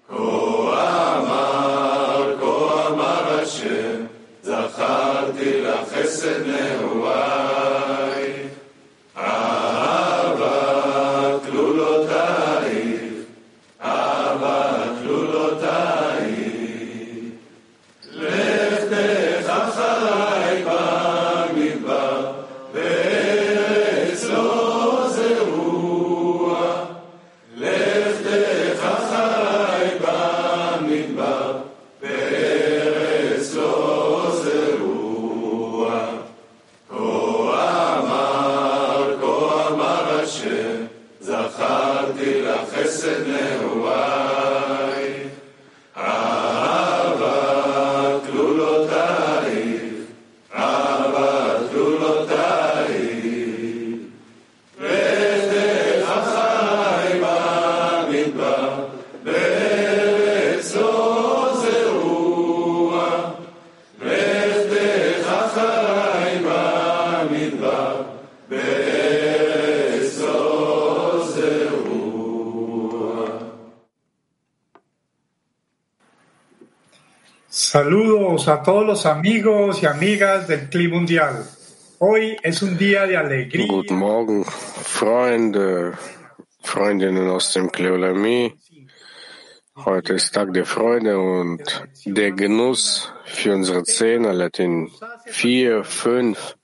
Saludos a todos los amigos y amigas del CLI Mundial. Hoy es un día de alegría. Guten Morgen, Freunde, Freundinnen aus dem CLI Olami. Heute ist Tag der Freude und der Genuss für unsere Zehner, Latin 4, 5.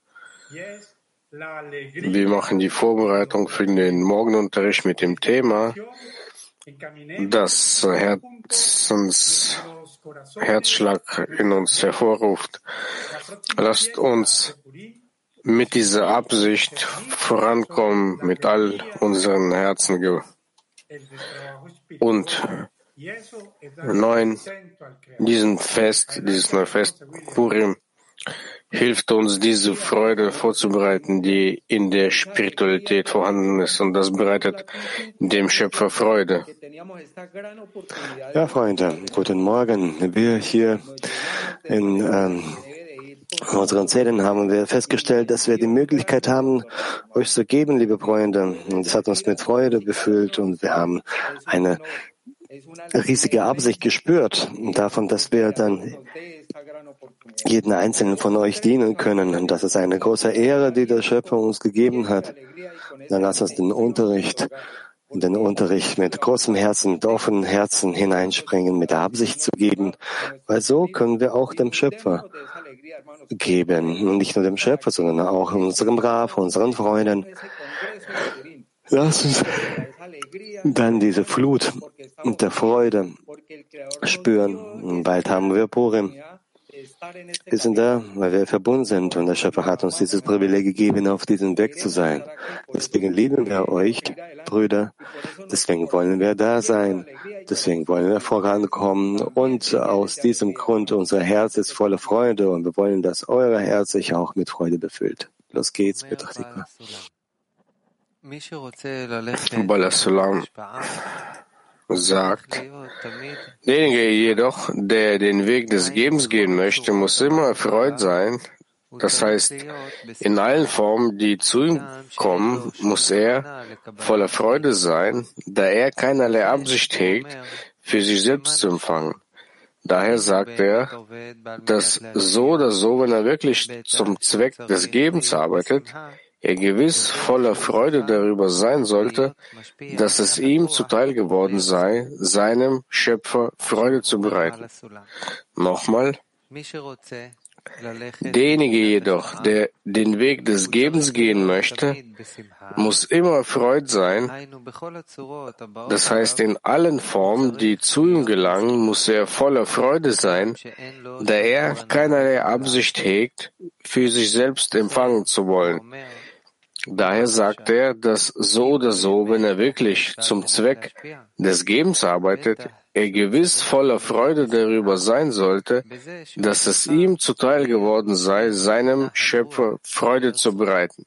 Wir machen die Vorbereitung für den Morgenunterricht mit dem Thema, das Herzschlag in uns hervorruft. Lasst uns mit dieser Absicht vorankommen, mit all unseren Herzen. Und 9, dieses neue Fest, Purim, hilft uns, diese Freude vorzubereiten, die in der Spiritualität vorhanden ist. Und das bereitet dem Schöpfer Freude. Ja, Freunde, guten Morgen. Wir hier in unseren Zellen haben wir festgestellt, dass wir die Möglichkeit haben, euch zu geben, liebe Freunde. Und es hat uns mit Freude befüllt und wir haben eine riesige Absicht gespürt davon, dass wir dann jeden einzelnen von euch dienen können. Und das ist eine große Ehre, die der Schöpfer uns gegeben hat. Dann lasst uns den Unterricht mit großem Herzen, mit offenen Herzen hineinspringen, mit der Absicht zu geben, weil so können wir auch dem Schöpfer geben. Und nicht nur dem Schöpfer, sondern auch unserem Rav, unseren Freunden. Lasst uns dann diese Flut der Freude spüren. Bald haben wir Purim. Wir sind da, weil wir verbunden sind und der Schöpfer hat uns dieses Privileg gegeben, auf diesem Weg zu sein. Deswegen lieben wir euch, Brüder. Deswegen wollen wir da sein. Deswegen wollen wir vorankommen. Und aus diesem Grund, unser Herz ist voller Freude und wir wollen, dass euer Herz sich auch mit Freude befüllt. Los geht's, Betrachtikwa. Bala Sulam sagt, derjenige jedoch, der den Weg des Gebens gehen möchte, muss immer erfreut sein. Das heißt, in allen Formen, die zu ihm kommen, muss er voller Freude sein, da er keinerlei Absicht hegt, für sich selbst zu empfangen. Daher sagt er, dass so oder so, wenn er wirklich zum Zweck des Gebens arbeitet, er gewiss voller Freude darüber sein sollte, dass es ihm zuteil geworden sei, seinem Schöpfer Freude zu bereiten. Nochmal, derjenige jedoch, der den Weg des Gebens gehen möchte, muss immer erfreut sein. Das heißt, in allen Formen, die zu ihm gelangen, muss er voller Freude sein, da er keinerlei Absicht hegt, für sich selbst empfangen zu wollen. Daher sagt er, dass so oder so, wenn er wirklich zum Zweck des Gebens arbeitet, er gewiss voller Freude darüber sein sollte, dass es ihm zuteil geworden sei, seinem Schöpfer Freude zu bereiten.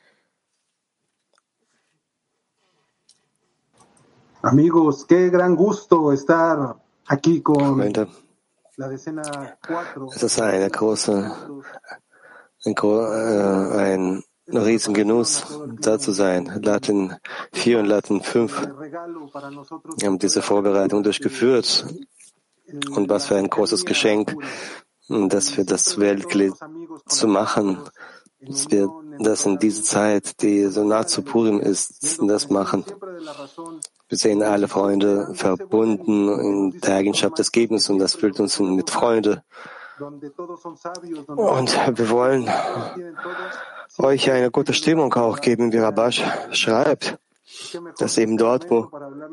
Amigos, qué gran gusto estar aquí con la decena 4. Es ist ein Riesengenuss, da zu sein. Latin 4 und Latin 5 haben diese Vorbereitung durchgeführt. Und was für ein großes Geschenk, dass wir das Weltglied zu machen, dass wir das in dieser Zeit, die so nah zu Purim ist, das machen. Wir sehen alle Freunde verbunden in der Eigenschaft des Gebens und das füllt uns mit Freude. Und wir wollen euch eine gute Stimmung auch geben, wie Rabash schreibt, dass eben dort, wo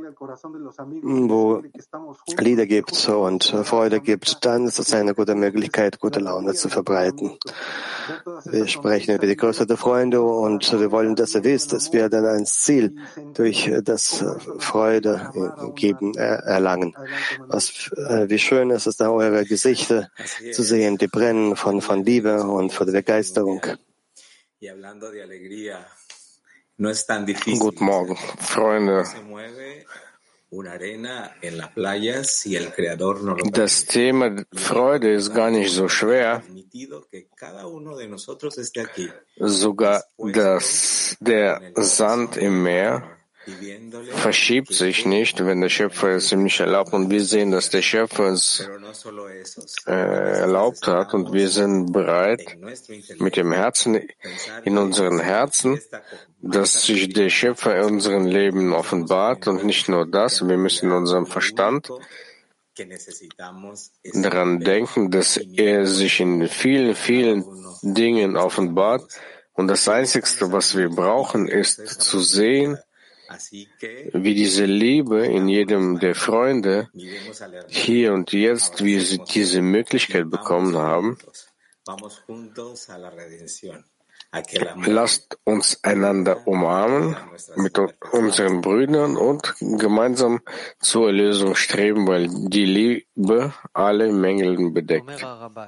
Lieder gibt und Freude gibt, dann ist es eine gute Möglichkeit, gute Laune zu verbreiten. Wir sprechen über die Größe der Freunde und wir wollen, dass ihr wisst, dass wir dann ein Ziel durch das Freude geben, erlangen. Wie schön ist es da, eure Gesichter zu sehen, die brennen von Liebe und von Begeisterung. Guten Morgen, Freunde. Das Thema Freude ist gar nicht so schwer. Sogar der Sand im Meer verschiebt sich nicht, wenn der Schöpfer es ihm nicht erlaubt. Und wir sehen, dass der Schöpfer es erlaubt hat. Und wir sind bereit, mit dem Herzen in unseren Herzen, dass sich der Schöpfer in unserem Leben offenbart. Und nicht nur das, wir müssen in unserem Verstand daran denken, dass er sich in vielen, vielen Dingen offenbart. Und das Einzige, was wir brauchen, ist zu sehen, wie diese Liebe in jedem der Freunde hier und jetzt, wie sie diese Möglichkeit bekommen haben. Lasst uns einander umarmen mit unseren Brüdern und gemeinsam zur Erlösung streben, weil die Liebe alle Mängel bedeckt.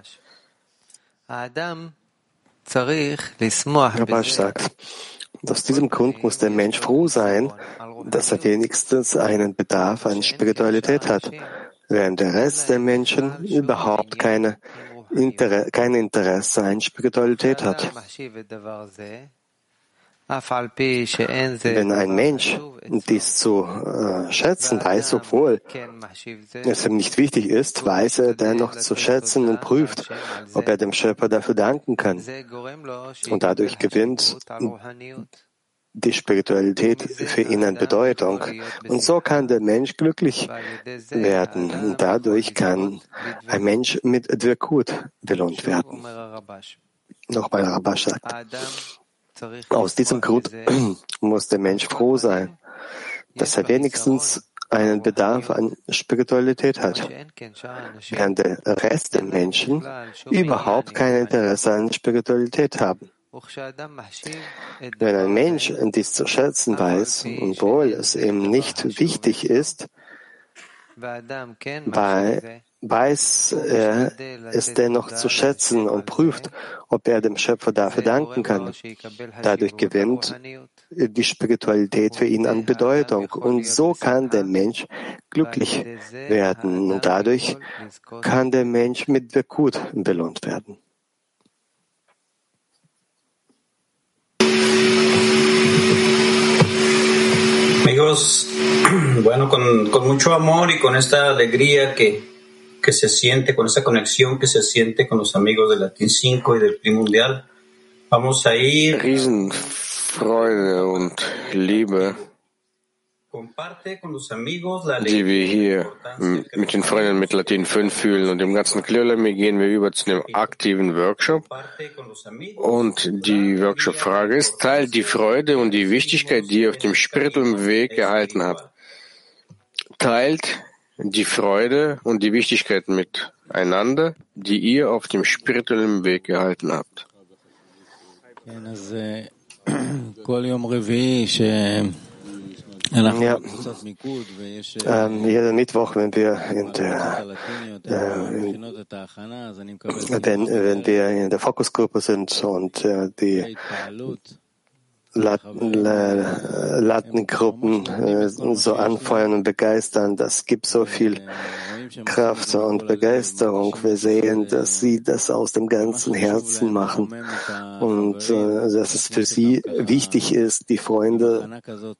Rabash sagt, aus diesem Grund muss der Mensch froh sein, dass er wenigstens einen Bedarf an Spiritualität hat, während der Rest der Menschen überhaupt kein Interesse an Spiritualität hat. Wenn ein Mensch dies zu schätzen weiß, obwohl es ihm nicht wichtig ist, weiß er dennoch zu schätzen und prüft, ob er dem Schöpfer dafür danken kann. Und dadurch gewinnt die Spiritualität für ihn an Bedeutung. Und so kann der Mensch glücklich werden. Und dadurch kann ein Mensch mit Dvekut belohnt werden. Nochmal Rabash sagt, aus diesem Grund muss der Mensch froh sein, dass er wenigstens einen Bedarf an Spiritualität hat, während der Rest der Menschen überhaupt kein Interesse an Spiritualität haben. Wenn ein Mensch dies zu schätzen weiß, obwohl es ihm nicht wichtig ist, weiß er es dennoch zu schätzen und prüft, ob er dem Schöpfer dafür danken kann. Dadurch gewinnt die Spiritualität für ihn an Bedeutung und so kann der Mensch glücklich werden und dadurch kann der Mensch mit Dvekut belohnt werden. Amigos, bueno, con mucho amor y con esta alegría que se siente, con esa conexión que se siente con los amigos de Latin 5 y del Clima Mundial, vamos a ir. Riesenfreude und Liebe, die wir hier mit den Freunden mit Latin 5 fühlen und dem ganzen Klirlami gehen wir über zu einem aktiven Workshop. Und die Workshop-Frage ist, teilt die Freude und die Wichtigkeit, die ihr auf dem spirituellen Weg erhalten habt. Teilt die Freude und die Wichtigkeit miteinander, die ihr auf dem spirituellen Weg erhalten habt. Ja, jeden Mittwoch, wenn wir in der Fokusgruppe sind und die Latengruppen so anfeuern und begeistern. Das gibt so viel Kraft und Begeisterung. Wir sehen, dass sie das aus dem ganzen Herzen machen und dass es für sie wichtig ist, die Freunde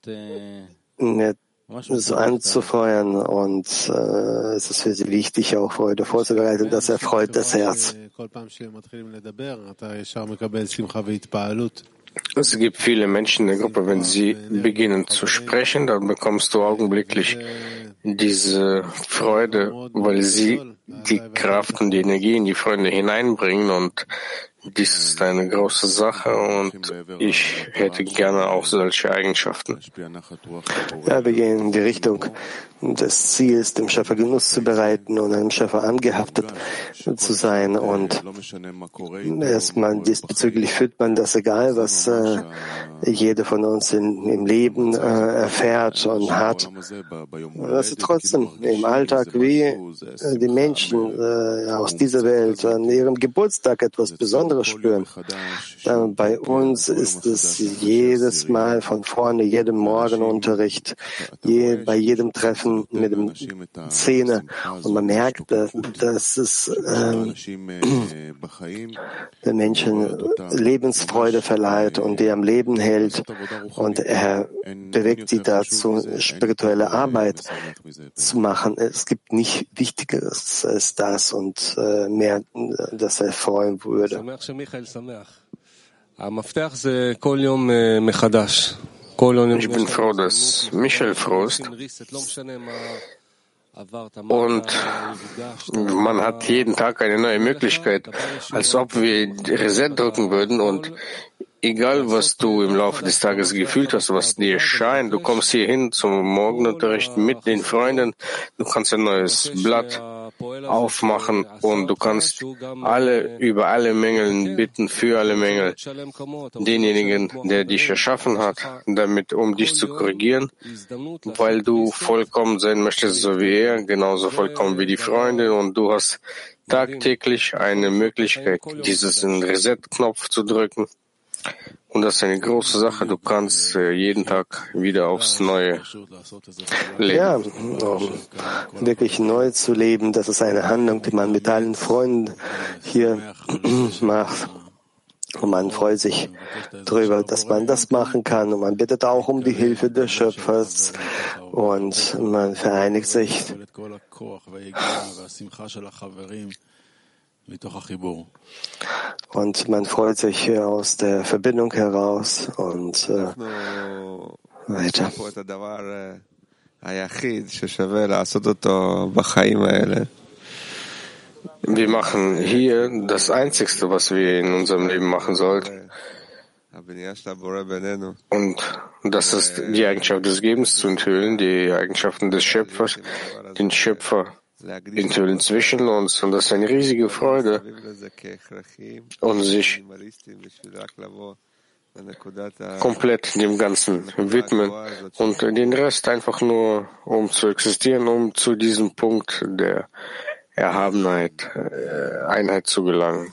so anzufeuern und es ist für sie wichtig, auch Freude vorzubereiten. Das erfreut das Herz. Es gibt viele Menschen in der Gruppe, wenn sie beginnen zu sprechen, dann bekommst du augenblicklich diese Freude, weil sie die Kraft und die Energie in die Freunde hineinbringen und dies ist eine große Sache und ich hätte gerne auch solche Eigenschaften. Ja, wir gehen in die Richtung des Ziels, dem Schöpfer Genuss zu bereiten und einem Schöpfer angehaftet zu sein. Und erstmal diesbezüglich fühlt man das, egal was jeder von uns im Leben erfährt und hat. Dass sie trotzdem im Alltag wie die Menschen aus dieser Welt an ihrem Geburtstag etwas Besonderes spüren. Bei uns ist es jedes Mal von vorne, jedem Morgenunterricht, bei jedem Treffen mit dem Zähne. Und man merkt, dass es den Menschen Lebensfreude verleiht und die am Leben hält. Und er bewegt sie dazu, spirituelle Arbeit zu machen. Es gibt nicht Wichtigeres als das und mehr, das er freuen würde. Ich bin froh, dass Michael froh ist. Und man hat jeden Tag eine neue Möglichkeit, als ob wir Reset drücken würden und egal, was du im Laufe des Tages gefühlt hast, was dir scheint, du kommst hier hin zum Morgenunterricht mit den Freunden, du kannst ein neues Blatt aufmachen und du kannst über alle Mängel bitten, für alle Mängel, denjenigen, der dich erschaffen hat, damit, um dich zu korrigieren, weil du vollkommen sein möchtest, so wie er, genauso vollkommen wie die Freunde und du hast tagtäglich eine Möglichkeit, diesen Reset-Knopf zu drücken. Und das ist eine große Sache. Du kannst jeden Tag wieder aufs Neue leben. Ja, um wirklich neu zu leben, das ist eine Handlung, die man mit allen Freunden hier macht. Und man freut sich darüber, dass man das machen kann. Und man bittet auch um die Hilfe des Schöpfers. Und man vereinigt sich. Und man freut sich aus der Verbindung heraus und weiter. Wir machen hier das Einzigste, was wir in unserem Leben machen sollten. Und das ist die Eigenschaft des Gebens zu enthüllen, die Eigenschaften des Schöpfers, den Schöpfer enthüllen zwischen uns. Und das ist eine riesige Freude. Und sich komplett dem Ganzen widmen und den Rest einfach nur, um zu existieren, um zu diesem Punkt der Erhabenheit, Einheit zu gelangen.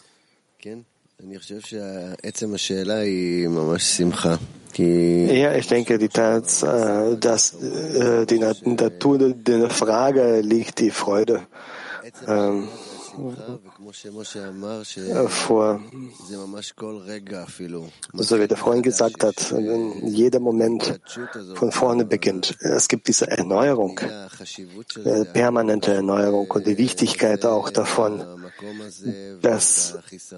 Ja, ich denke, die Tatsache, dass die Natur der Frage liegt, die Freude vor. So wie der Freund gesagt hat, wenn jeder Moment von vorne beginnt. Es gibt diese Erneuerung, permanente Erneuerung und die Wichtigkeit auch davon, dass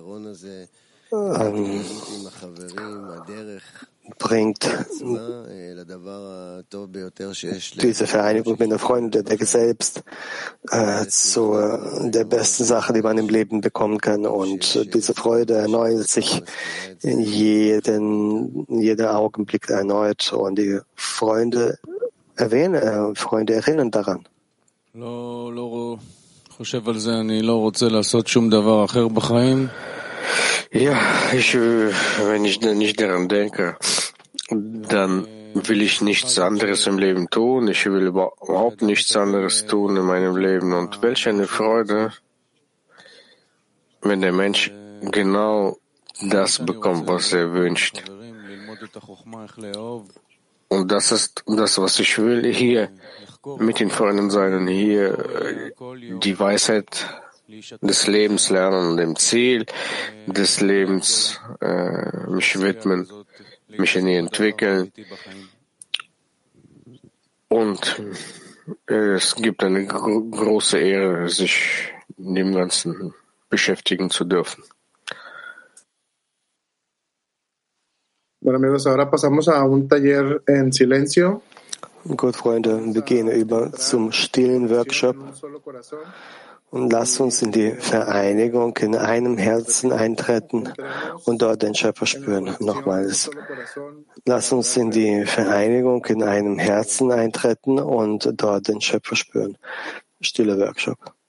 bringt diese Vereinigung mit den Freunden der Weg selbst zu der besten Sache, die man im Leben bekommen kann. Und diese Freude erneuert sich in jeder Augenblick erneut. Und die Freunde erinnern daran. Ja, wenn ich nicht daran denke, dann will ich nichts anderes im Leben tun. Ich will überhaupt nichts anderes tun in meinem Leben. Und welch eine Freude, wenn der Mensch genau das bekommt, was er wünscht. Und das ist das, was ich will, hier mit den Freunden sein und hier die Weisheit des Lebens lernen und dem Ziel des Lebens mich widmen, mich in ihr entwickeln. Und es gibt eine große Ehre, sich in dem Ganzen beschäftigen zu dürfen. Bueno, amigos, ahora pasamos a un taller en silencio. Gut, Freunde, wir gehen über zum stillen Workshop und lasst uns in die Vereinigung in einem Herzen eintreten und dort den Schöpfer spüren. Nochmals. Lasst uns in die Vereinigung in einem Herzen eintreten und dort den Schöpfer spüren. Stiller Workshop.